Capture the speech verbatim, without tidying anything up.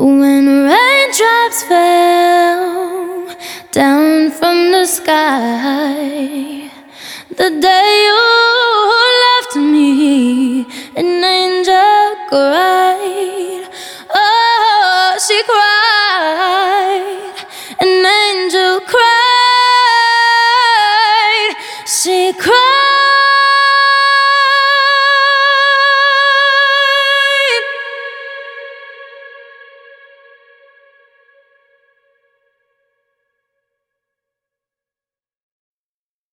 When raindrops fell down from the sky, the day you left me, and